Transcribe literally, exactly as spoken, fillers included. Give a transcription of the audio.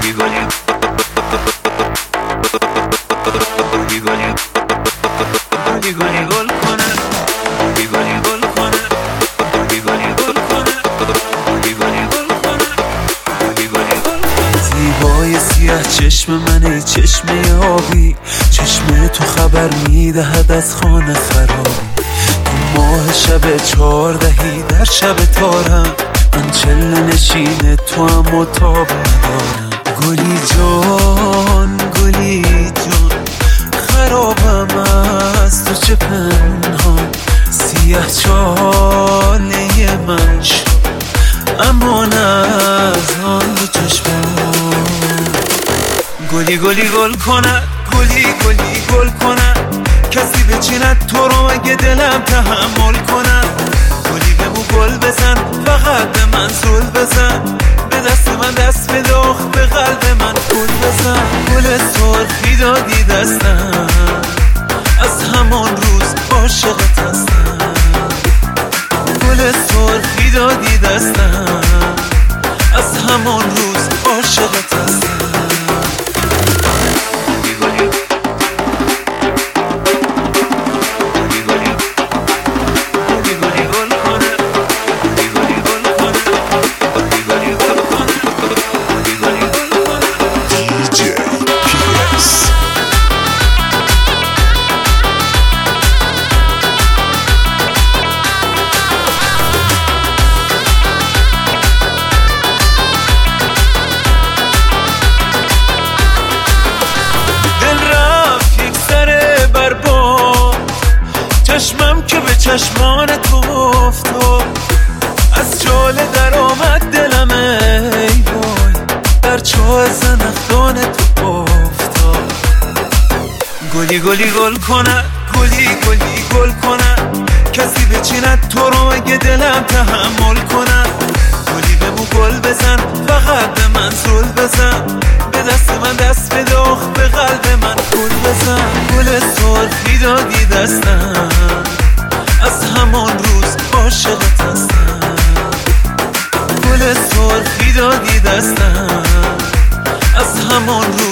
زیبای سیاه چشم منه، چشم آبی، چشم تو خبر میدهد از خانه خرابی. تو ماه شب چهاردهی در شب تارم، من چله نشین تو هم متاب ندارم. گلی جان گلی جان خرابم از تو چه پنهان، سیاه چاله من شد امان از آن دو چشمان. گلی گلی گل کند، گلی گلی گل کند، کسی بچیند تو رو اگه دلم تحمل کند. گلی بگو گل بزن، فقط به من زل بزن، به دست من دست بده، آخ به قلب من گل بزن. گل سرخی دادی دستم، از همان روز عاشقت هستم. گل سرخی دادی دستم، از همان روز عاشقت هستم. چشمم که به چشمان تو افتاد، از جاله در آمد دلم ای وای، در چاه زنخدان تو افتاد. گلی گلی گل کند، گلی گلی گل کند، کسی بچیند تو رو اگه دلم تحمل کند. گلی بگو گل بزن، فقط به من زل بزن، به دست من دست بده، آخ به قلب من گل بزن. گل سرخی دادی دستم، از همان روز عاشقت هستم. گل سرخی دادی دستم، از همان روز